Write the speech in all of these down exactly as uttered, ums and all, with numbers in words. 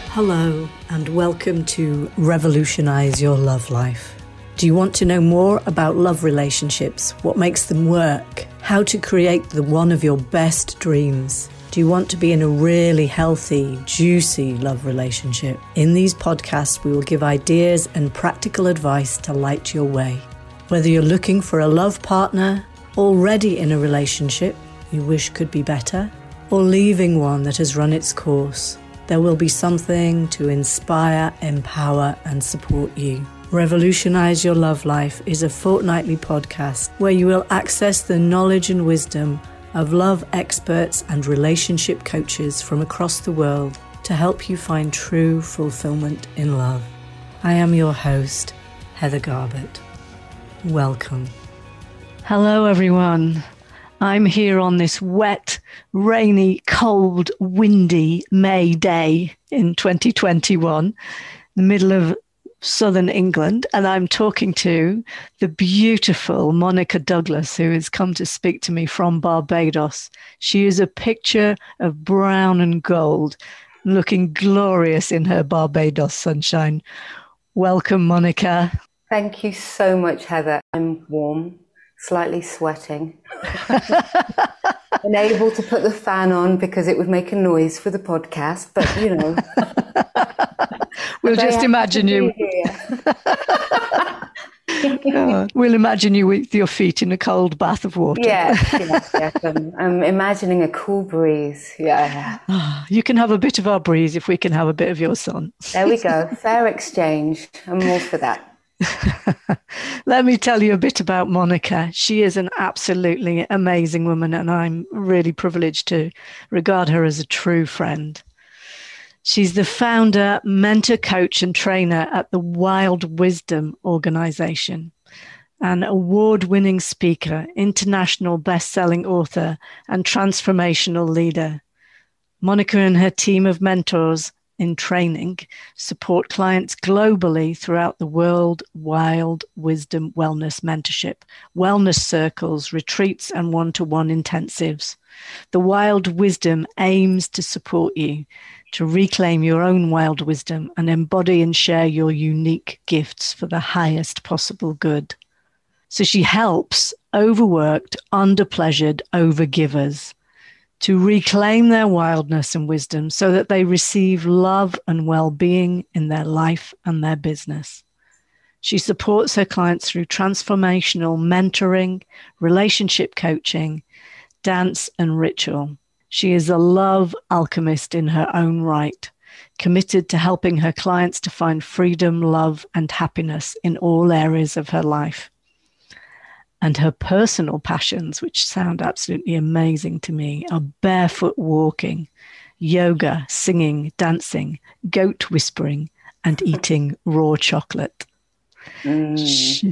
Hello and welcome to Revolutionize Your Love Life. Do you want to know more about love relationships, what makes them work, how to create the one of your best dreams? Do you want to be in a really healthy, juicy love relationship? In these podcasts, we will give ideas and practical advice to light your way. Whether you're looking for a love partner, already in a relationship you wish could be better, or leaving one that has run its course, there will be something to inspire, empower, and support you. Revolutionize Your Love Life is a fortnightly podcast where you will access the knowledge and wisdom of love experts and relationship coaches from across the world to help you find true fulfillment in love. I am your host, Heather Garbett. Welcome. Hello, everyone. I'm here on this wet, rainy, cold, windy May day in twenty twenty-one, in the middle of southern England, and I'm talking to the beautiful Monica Douglas, who has come to speak to me from Barbados. She is a picture of brown and gold, looking glorious in her Barbados sunshine. Welcome, Monica. Thank you so much, Heather. I'm warm, slightly sweating. Unable to put the fan on because it would make a noise for the podcast, but you know. We'll just imagine you. Oh, we'll imagine you with your feet in a cold bath of water. Yes, yes, yes. I'm, I'm imagining a cool breeze. Yeah. Oh, you can have a bit of our breeze if we can have a bit of your sun. There we go. Fair exchange. I'm all for that. Let me tell you a bit about Monica. She is an absolutely amazing woman, and I'm really privileged to regard her as a true friend. She's the founder, mentor, coach, and trainer at the Wild Wisdom organization, an award-winning speaker, international best-selling author, and transformational leader. Monica and her team of mentors in training support clients globally throughout the World Wild Wisdom Wellness Mentorship, wellness circles, retreats, and one-to-one intensives. The Wild Wisdom aims to support you to reclaim your own wild wisdom and embody and share your unique gifts for the highest possible good. So she helps overworked, underpleasured overgivers to reclaim their wildness and wisdom so that they receive love and well-being in their life and their business. She supports her clients through transformational mentoring, relationship coaching, dance, and ritual. She is a love alchemist in her own right, committed to helping her clients to find freedom, love, and happiness in all areas of her life. And her personal passions, which sound absolutely amazing to me, are barefoot walking, yoga, singing, dancing, goat whispering, and eating raw chocolate. Mm. She,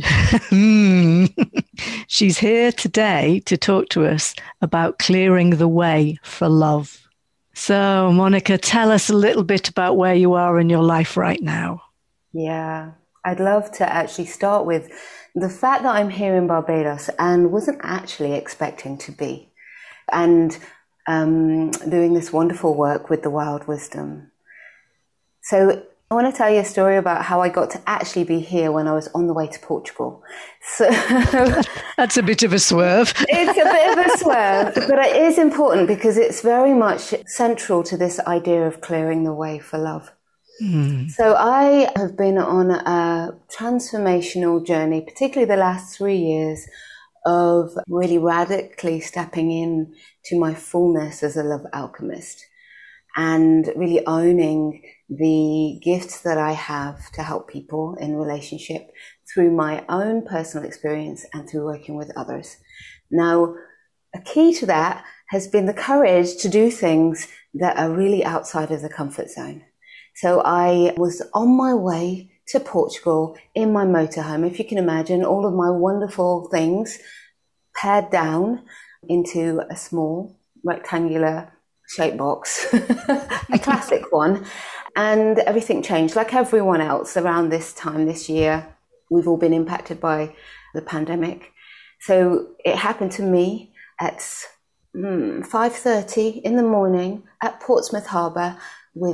mm. She's here today to talk to us about clearing the way for love. So, Monica, tell us a little bit about where you are in your life right now. Yeah, I'd love to actually start with the fact that I'm here in Barbados and wasn't actually expecting to be, and um, doing this wonderful work with the Wild Wisdom. So I want to tell you a story about how I got to actually be here when I was on the way to Portugal. So that's a bit of a swerve. It's a bit of a swerve, but it is important because it's very much central to this idea of clearing the way for love. Mm. So I have been on a transformational journey, particularly the last three years, of really radically stepping in to my fullness as a love alchemist and really owning the gifts that I have to help people in relationship through my own personal experience and through working with others. Now, a key to that has been the courage to do things that are really outside of the comfort zone. So I was on my way to Portugal in my motorhome. If you can imagine, all of my wonderful things pared down into a small rectangular shaped box, a classic one. And everything changed, like everyone else around this time this year. We've all been impacted by the pandemic. So it happened to me at mm, five thirty in the morning at Portsmouth Harbour with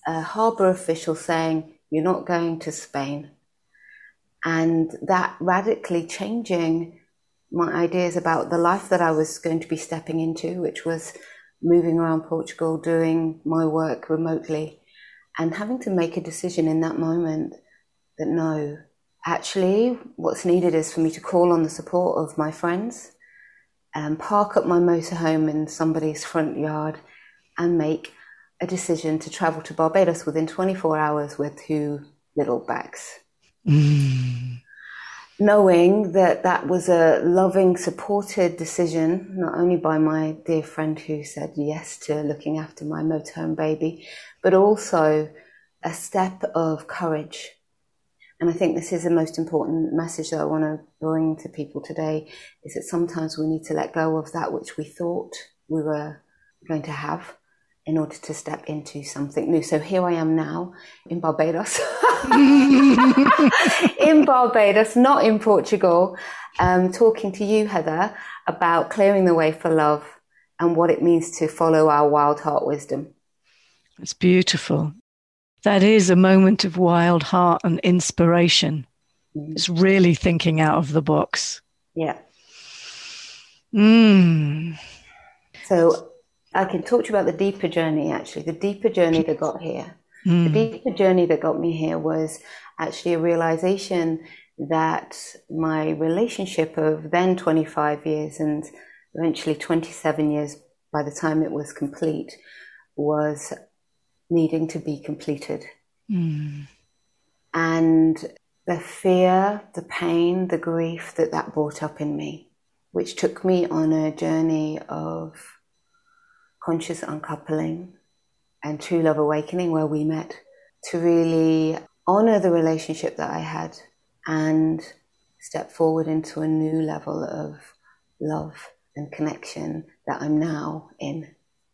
a harbour official saying, "You're not going to Spain." And that radically changing my ideas about the life that I was going to be stepping into, which was moving around Portugal, doing my work remotely, and having to make a decision in that moment that no, actually what's needed is for me to call on the support of my friends and park up my motorhome in somebody's front yard and make a decision to travel to Barbados within twenty-four hours with two little bags. Mm. Knowing that that was a loving, supported decision, not only by my dear friend who said yes to looking after my motorhome baby, but also a step of courage. And I think this is the most important message that I want to bring to people today, is that sometimes we need to let go of that which we thought we were going to have in order to step into something new. So here I am now in Barbados. In Barbados, not in Portugal, um, talking to you, Heather, about clearing the way for love and what it means to follow our wild heart wisdom. It's beautiful. That is a moment of wild heart and inspiration. Mm. It's really thinking out of the box. Yeah. Mm. So I can talk to you about the deeper journey, actually. The deeper journey that got here. Mm. The deeper journey that got me here was actually a realization that my relationship of then twenty-five years and eventually twenty-seven years by the time it was complete was needing to be completed. Mm. And the fear, the pain, the grief that that brought up in me, which took me on a journey of conscious uncoupling and true love awakening, where we met to really honor the relationship that I had and step forward into a new level of love and connection that I'm now in.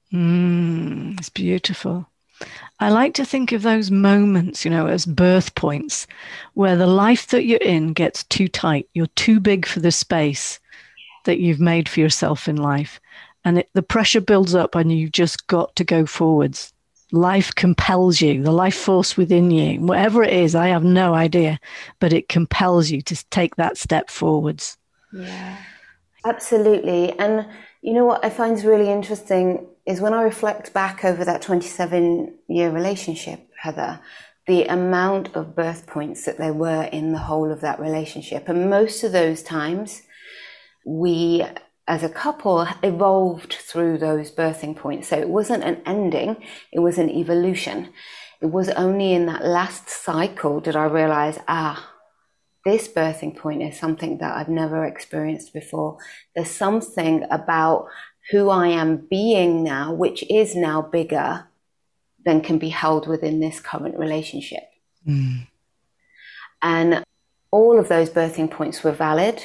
Mm, it's beautiful. I like to think of those moments, you know, as birth points where the life that you're in gets too tight. You're too big for the space that you've made for yourself in life. And it, the pressure builds up and you've just got to go forwards. Life compels you, the life force within you, whatever it is, I have no idea, but it compels you to take that step forwards. Yeah, absolutely. And you know what I find is really interesting is when I reflect back over that twenty-seven year relationship, Heather, the amount of birth points that there were in the whole of that relationship. And most of those times we, as a couple, evolved through those birthing points. So it wasn't an ending, it was an evolution. It was only in that last cycle did I realize, ah, this birthing point is something that I've never experienced before. There's something about who I am being now, which is now bigger than can be held within this current relationship. Mm. And all of those birthing points were valid.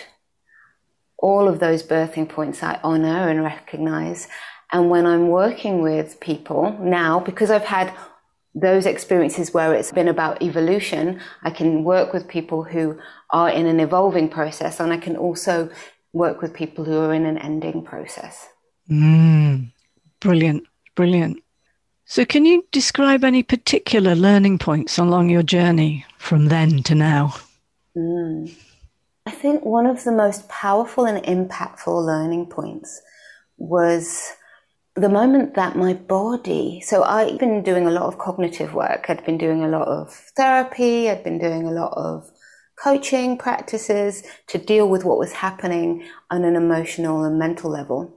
All of those birthing points I honor and recognize. And when I'm working with people now, because I've had those experiences where it's been about evolution, I can work with people who are in an evolving process, and I can also work with people who are in an ending process. Mm, brilliant, brilliant. So can you describe any particular learning points along your journey from then to now? Mm. I think one of the most powerful and impactful learning points was the moment that my body, so I'd been doing a lot of cognitive work, I'd been doing a lot of therapy, I'd been doing a lot of coaching practices to deal with what was happening on an emotional and mental level.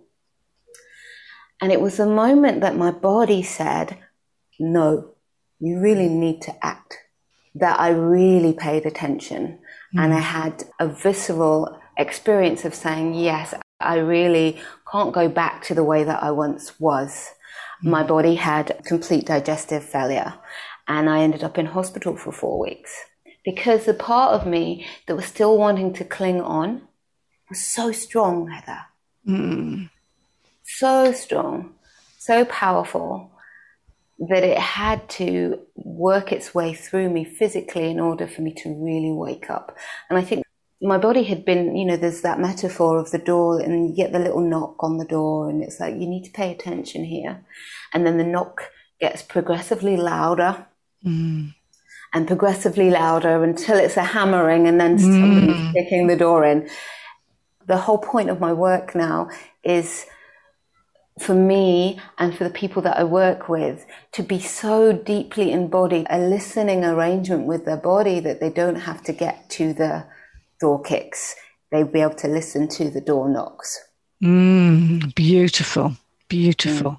And it was the moment that my body said, no, you really need to act, that I really paid attention. Mm. And I had a visceral experience of saying, yes, I really can't go back to the way that I once was. Mm. My body had complete digestive failure, and I ended up in hospital for four weeks because the part of me that was still wanting to cling on was so strong, Heather. Mm. So strong, so powerful that it had to work its way through me physically in order for me to really wake up. And I think my body had been, you know, there's that metaphor of the door, and you get the little knock on the door, and it's like, you need to pay attention here. And then the knock gets progressively louder Mm. and progressively louder until it's a hammering and then Mm. somebody's kicking the door in. The whole point of my work now is for me and for the people that I work with to be so deeply embodied, a listening arrangement with their body that they don't have to get to the door kicks. They'll be able to listen to the door knocks. Mm, beautiful, beautiful.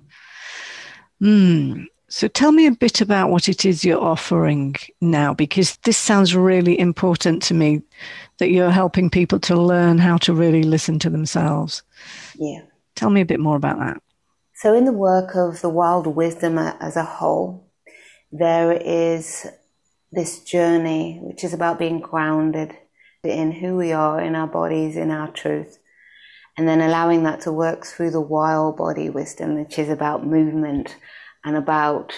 Mm. Mm. So tell me a bit about what it is you're offering now, because this sounds really important to me, that you're helping people to learn how to really listen to themselves. Yeah. Tell me a bit more about that. So in the work of the Wild Wisdom as a whole, there is this journey which is about being grounded in who we are, in our bodies, in our truth, and then allowing that to work through the Wild Body Wisdom, which is about movement and about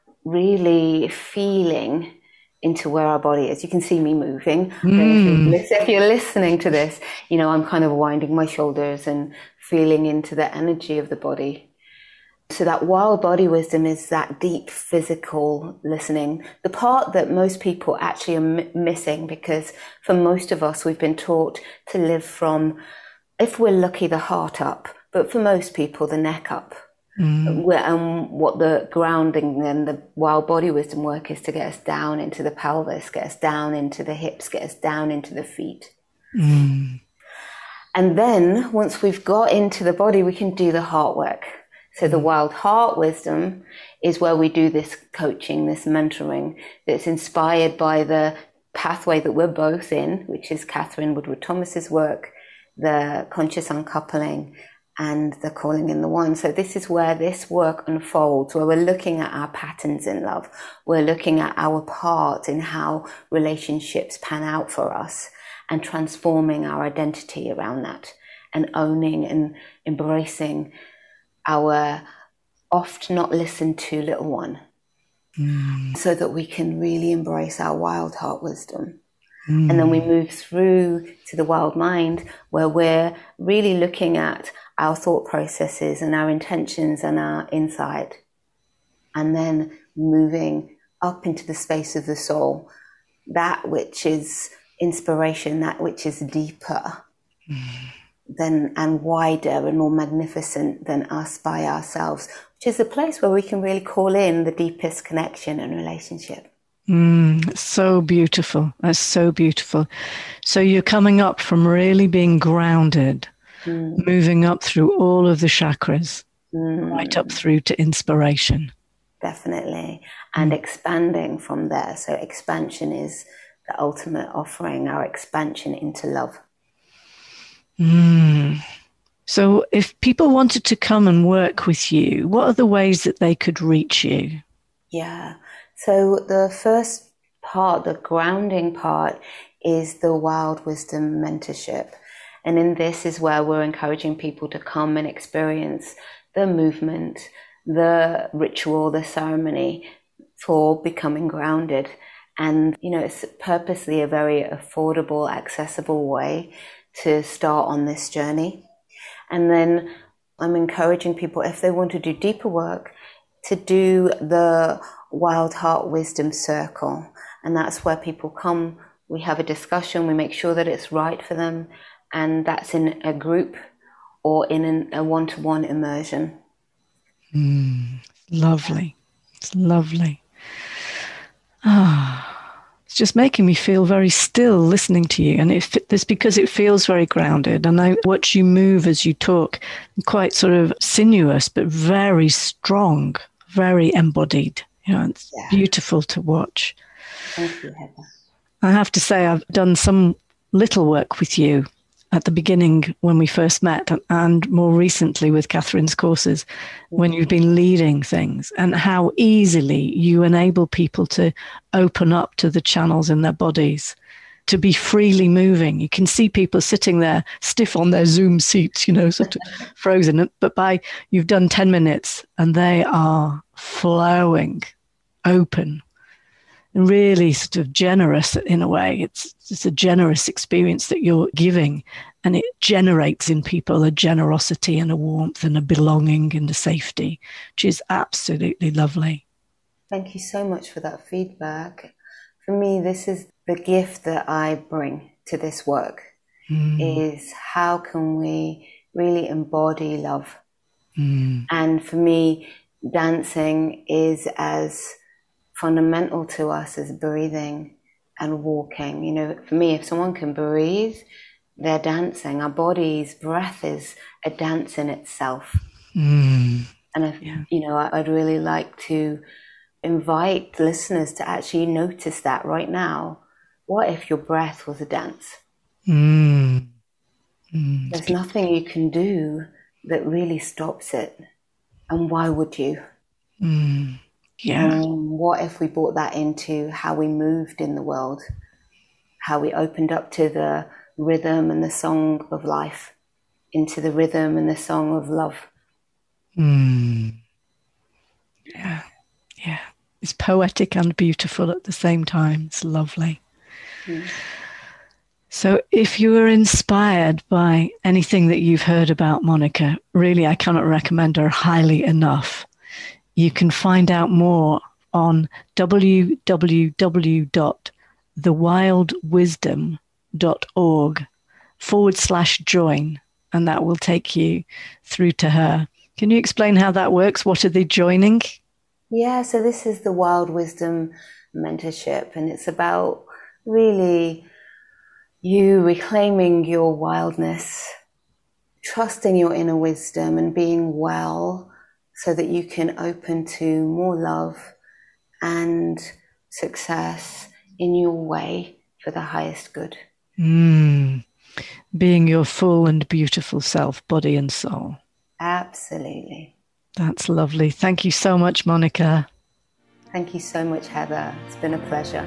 really feeling into where our body is. You can see me moving. Mm. If you're listening to this, you know, I'm kind of winding my shoulders and feeling into the energy of the body. So that Wild Body Wisdom is that deep physical listening, the part that most people actually are m- missing, because for most of us, we've been taught to live from, if we're lucky, the heart up, but for most people, the neck up. Mm. And what the grounding and the Wild Body Wisdom work is to get us down into the pelvis, get us down into the hips, get us down into the feet. Mm. And then once we've got into the body, we can do the heart work. So the Wild Heart Wisdom is where we do this coaching, this mentoring that's inspired by the pathway that we're both in, which is Catherine Woodward Thomas's work, the conscious uncoupling, and the calling in the one. So this is where this work unfolds, where we're looking at our patterns in love. We're looking at our part in how relationships pan out for us and transforming our identity around that and owning and embracing our oft not listened to little one, mm. so that we can really embrace our wild heart wisdom. Mm. And then we move through to the wild mind, where we're really looking at our thought processes and our intentions and our insight, and then moving up into the space of the soul, that which is inspiration, that which is deeper mm. than and wider and more magnificent than us by ourselves, which is the place where we can really call in the deepest connection and relationship. Mm, so beautiful. That's so beautiful. So you're coming up from really being grounded, mm. moving up through all of the chakras, mm. right up through to inspiration. Definitely. And mm. expanding from there. So expansion is the ultimate offering, our expansion into love. Mm. So if people wanted to come and work with you, what are the ways that they could reach you? Yeah. So the first part, the grounding part, is the Wild Wisdom Mentorship. And in this is where we're encouraging people to come and experience the movement, the ritual, the ceremony for becoming grounded. And, you know, it's purposely a very affordable, accessible way to start on this journey. And then I'm encouraging people, if they want to do deeper work, to do the Wild Heart Wisdom Circle. And that's where people come, we have a discussion, we make sure that it's right for them, and that's in a group or in an, a one-to-one immersion. Mm, lovely. It's lovely. Ah. It's just making me feel very still listening to you. And it, it's because it feels very grounded. And I watch you move as you talk, quite sort of sinuous, but very strong, very embodied. You know, it's yeah. beautiful to watch. Thank you, Heather. I have to say, I've done some little work with you at the beginning when we first met, and more recently with Catherine's courses, when you've been leading things, and how easily you enable people to open up to the channels in their bodies, to be freely moving. You can see people sitting there stiff on their Zoom seats, you know, sort of frozen. But by you've done ten minutes and they are flowing, open, and really sort of generous in a way. It's it's a generous experience that you're giving, and it generates in people a generosity and a warmth and a belonging and a safety, which is absolutely lovely. Thank you so much for that feedback. For me, this is the gift that I bring to this work, mm. is how can we really embody love? Mm. And for me, dancing is as fundamental to us as breathing and walking. You know, for me, if someone can breathe, they're dancing. Our body's breath is a dance in itself. Mm. And, if, yeah. you know, I'd really like to invite listeners to actually notice that right now. What if your breath was a dance? Mm. Mm. There's nothing you can do that really stops it. And why would you? Mm. Yeah. Um, what if we brought that into how we moved in the world? How we opened up to the rhythm and the song of life, into the rhythm and the song of love. Mm. Yeah. Yeah. It's poetic and beautiful at the same time. It's lovely. Mm. So if you were inspired by anything that you've heard about Monica, really, I cannot recommend her highly enough. You can find out more on w w w dot the wild wisdom dot org forward slash join, and that will take you through to her. Can you explain how that works? What are they joining? Yeah, so this is the Wild Wisdom Mentorship, and it's about really you reclaiming your wildness, trusting your inner wisdom and being well so that you can open to more love and success in your way for the highest good. Mm. Being your full and beautiful self, body and soul. Absolutely. That's lovely. Thank you so much, Monica. Thank you so much, Heather. It's been a pleasure.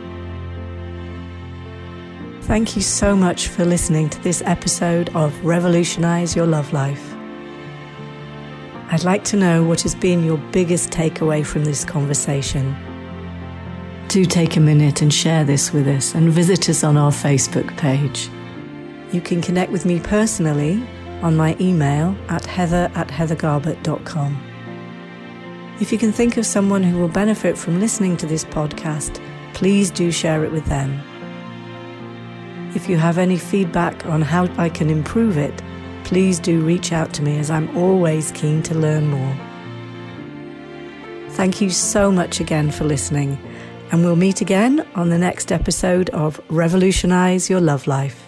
Thank you so much for listening to this episode of Revolutionize Your Love Life. I'd like to know what has been your biggest takeaway from this conversation. Do take a minute and share this with us, and visit us on our Facebook page. You can connect with me personally on my email at heather at heathergarbett dot com. If you can think of someone who will benefit from listening to this podcast, please do share it with them. If you have any feedback on how I can improve it, please do reach out to me, as I'm always keen to learn more. Thank you so much again for listening, and we'll meet again on the next episode of Revolutionize Your Love Life.